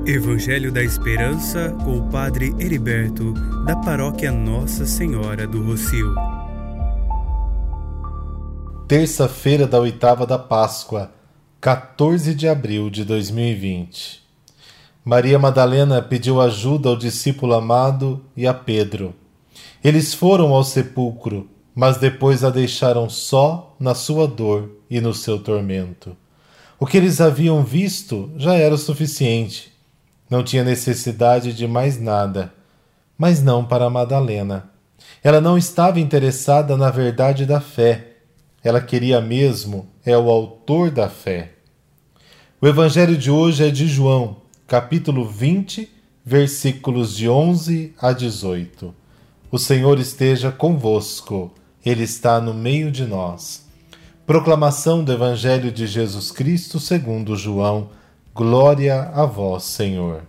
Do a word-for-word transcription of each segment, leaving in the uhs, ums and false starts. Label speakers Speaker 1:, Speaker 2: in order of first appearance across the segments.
Speaker 1: Evangelho da Esperança com o Padre Heriberto, da Paróquia Nossa Senhora do Rossio.
Speaker 2: Terça-feira da oitava da Páscoa, quatorze de abril de dois mil e vinte. Maria Madalena pediu ajuda ao discípulo amado e a Pedro. Eles foram ao sepulcro, mas depois a deixaram só na sua dor e no seu tormento. O que eles haviam visto já era o suficiente. Não tinha necessidade de mais nada. Mas não para Madalena. Ela não estava interessada na verdade da fé. Ela queria mesmo é o autor da fé. O evangelho de hoje é de João, capítulo vinte, versículos de onze a dezoito. O Senhor esteja convosco. Ele está no meio de nós. Proclamação do Evangelho de Jesus Cristo segundo João. Glória a vós, Senhor.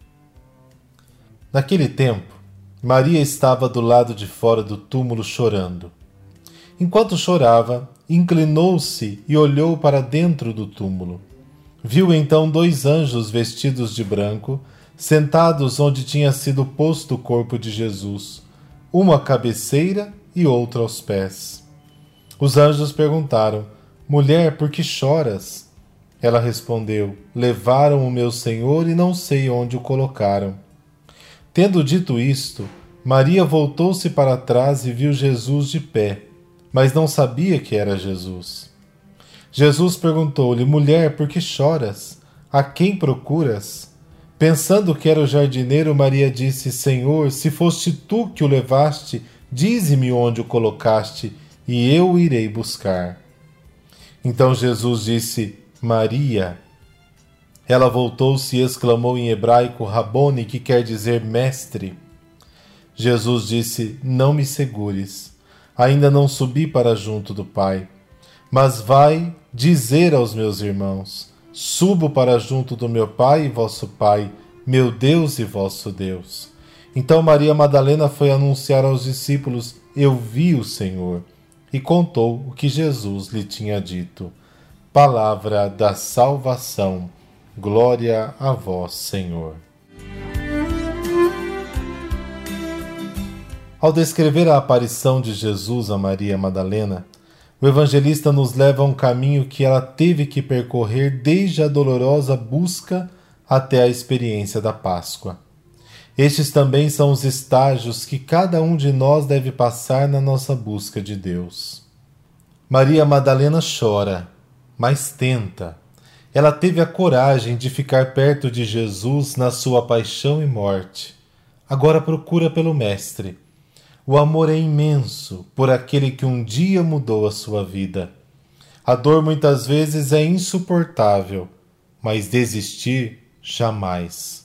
Speaker 2: Naquele tempo, Maria estava do lado de fora do túmulo chorando. Enquanto chorava, inclinou-se e olhou para dentro do túmulo. Viu então dois anjos vestidos de branco, sentados onde tinha sido posto o corpo de Jesus, uma à cabeceira e outra aos pés. Os anjos perguntaram: Mulher, por que choras? Ela respondeu: Levaram o meu Senhor e não sei onde o colocaram. Tendo dito isto, Maria voltou-se para trás e viu Jesus de pé, mas não sabia que era Jesus. Jesus perguntou-lhe: Mulher, por que choras? A quem procuras? Pensando que era o jardineiro, Maria disse: Senhor, se foste tu que o levaste, dize-me onde o colocaste, e eu o irei buscar. Então Jesus disse: Maria. Ela voltou-se e exclamou em hebraico Rabone, que quer dizer mestre. Jesus disse: Não me segures. Ainda não subi para junto do Pai. Mas vai dizer aos meus irmãos: Subo para junto do meu Pai e vosso Pai, meu Deus e vosso Deus. Então Maria Madalena foi anunciar aos discípulos: Eu vi o Senhor. E contou o que Jesus lhe tinha dito. Palavra da salvação. Glória a vós, Senhor. Ao descrever a aparição de Jesus a Maria Madalena, o evangelista nos leva a um caminho que ela teve que percorrer desde a dolorosa busca até a experiência da Páscoa. Estes também são os estágios que cada um de nós deve passar na nossa busca de Deus. Maria Madalena chora, mas tenta. Ela teve a coragem de ficar perto de Jesus na sua paixão e morte. Agora procura pelo Mestre. O amor é imenso por aquele que um dia mudou a sua vida. A dor muitas vezes é insuportável, mas desistir jamais.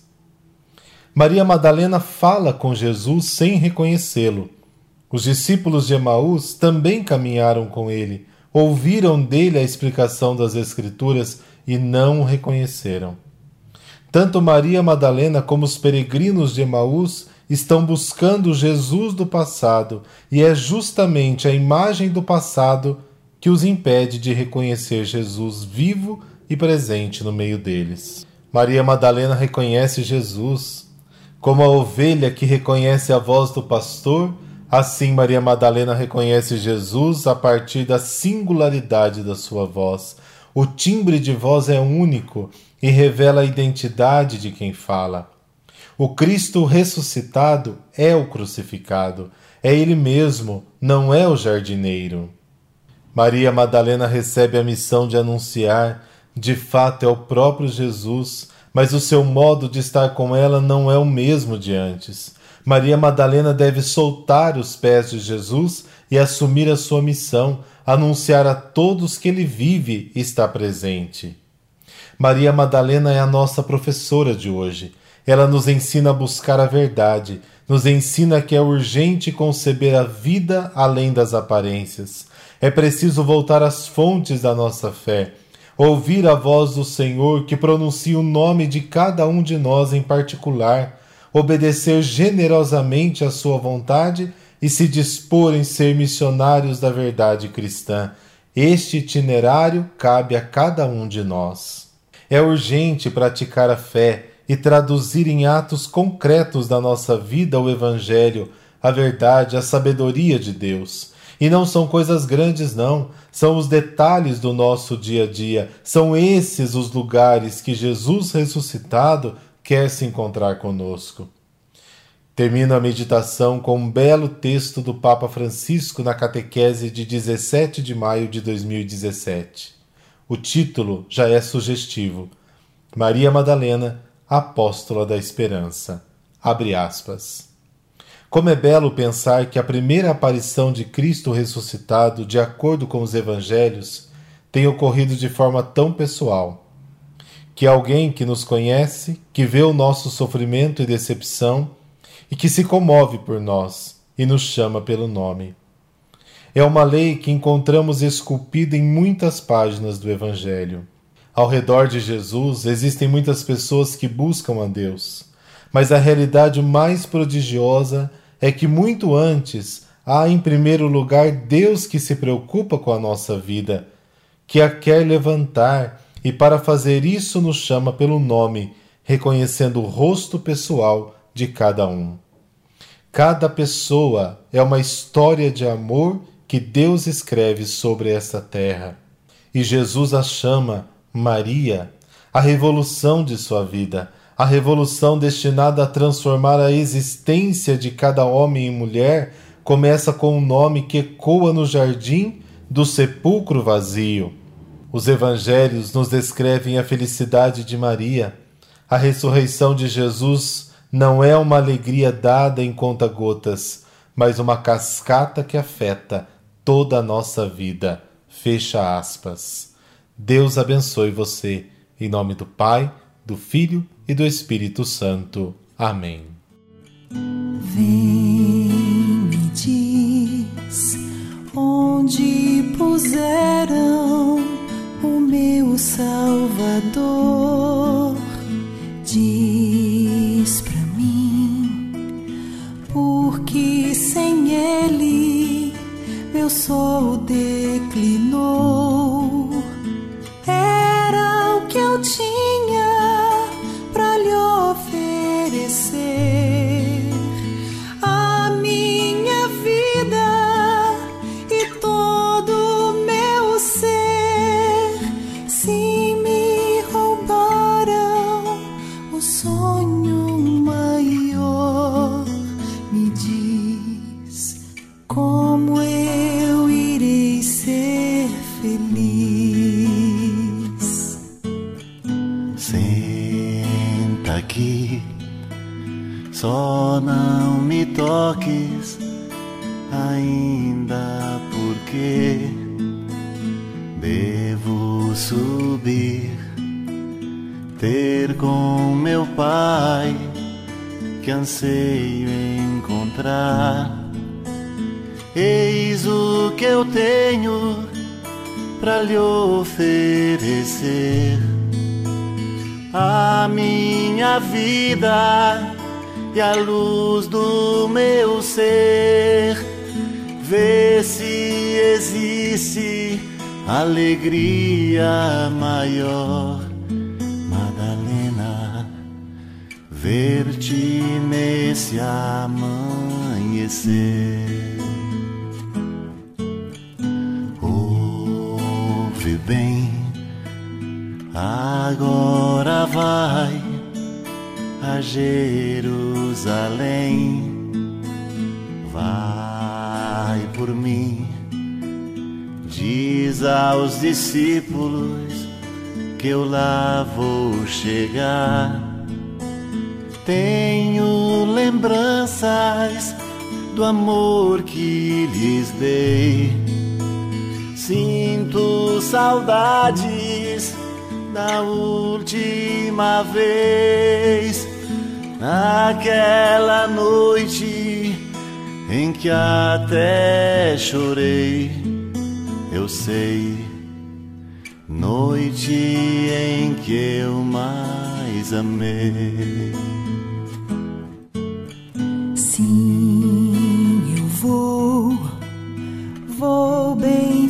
Speaker 2: Maria Madalena fala com Jesus sem reconhecê-lo. Os discípulos de Emaús também caminharam com ele, ouviram dele a explicação das Escrituras e não o reconheceram. Tanto Maria Madalena como os peregrinos de Emaús estão buscando Jesus do passado, e é justamente a imagem do passado que os impede de reconhecer Jesus vivo e presente no meio deles. Maria Madalena reconhece Jesus. Como a ovelha que reconhece a voz do pastor, assim Maria Madalena reconhece Jesus a partir da singularidade da sua voz. O timbre de voz é único e revela a identidade de quem fala. O Cristo ressuscitado é o crucificado, é Ele mesmo, não é o jardineiro. Maria Madalena recebe a missão de anunciar, de fato é o próprio Jesus, mas o seu modo de estar com ela não é o mesmo de antes. Maria Madalena deve soltar os pés de Jesus e assumir a sua missão, anunciar a todos que Ele vive e está presente. Maria Madalena é a nossa professora de hoje. Ela nos ensina a buscar a verdade, nos ensina que é urgente conceber a vida além das aparências. É preciso voltar às fontes da nossa fé, ouvir a voz do Senhor que pronuncia o nome de cada um de nós em particular, obedecer generosamente à sua vontade e se dispor em ser missionários da verdade cristã. Este itinerário cabe a cada um de nós. É urgente praticar a fé, e traduzir em atos concretos da nossa vida o Evangelho, a verdade, a sabedoria de Deus. E não são coisas grandes, não. São os detalhes do nosso dia a dia. São esses os lugares que Jesus ressuscitado quer se encontrar conosco. Termino a meditação com um belo texto do Papa Francisco na catequese de dezessete de maio de dois mil e dezessete. O título já é sugestivo. Maria Madalena, Apóstola da Esperança. Abre aspas. Como é belo pensar que a primeira aparição de Cristo ressuscitado, de acordo com os Evangelhos, tem ocorrido de forma tão pessoal. Que alguém que nos conhece, que vê o nosso sofrimento e decepção, e que se comove por nós e nos chama pelo nome. É uma lei que encontramos esculpida em muitas páginas do Evangelho. Ao redor de Jesus existem muitas pessoas que buscam a Deus, mas a realidade mais prodigiosa é que muito antes há em primeiro lugar Deus que se preocupa com a nossa vida, que a quer levantar e para fazer isso nos chama pelo nome, reconhecendo o rosto pessoal de cada um. Cada pessoa é uma história de amor que Deus escreve sobre esta terra. E Jesus a chama Maria, a revolução de sua vida, a revolução destinada a transformar a existência de cada homem e mulher, começa com um nome que ecoa no jardim do sepulcro vazio. Os evangelhos nos descrevem a felicidade de Maria. A ressurreição de Jesus não é uma alegria dada em conta-gotas, mas uma cascata que afeta toda a nossa vida. Fecha aspas. Deus abençoe você. Em nome do Pai, do Filho e do Espírito Santo. Amém.
Speaker 3: Vem, me diz, onde puseram o meu Salvador. Diz pra mim, porque sem ele meu sol declinou. Era o que eu tinha pra lhe oferecer, a minha vida e todo o meu ser. Se me roubaram o sonho maior, me diz como eu irei ser feliz.
Speaker 4: Senta aqui, só não me toques ainda, porque devo subir, ter com meu Pai, que anseio encontrar. Eis o que eu tenho pra lhe oferecer, a minha vida e a luz do meu ser. Vê se existe alegria maior, Madalena, ver-te nesse amanhecer. Ouve bem, agora vai a Jerusalém, vai por mim, diz aos discípulos que eu lá vou chegar. Tenho lembranças do amor que lhes dei, sinto saudades da última vez, naquela noite em que até chorei. Eu sei, noite em que eu mais amei.
Speaker 3: Sim, eu vou, vou bem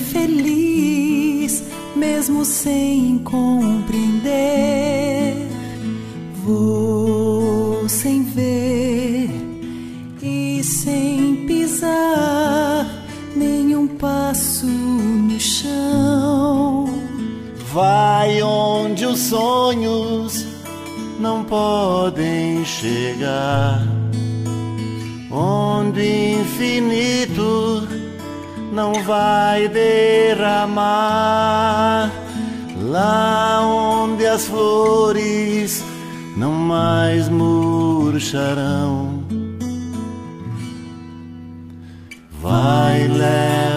Speaker 3: feliz, mesmo sem compreender. Vou sem ver e sem pisar nenhum passo no chão.
Speaker 4: Vai onde os sonhos não podem chegar, onde o infinito não vai derramar, lá onde as flores não mais murcharão. Vai, leva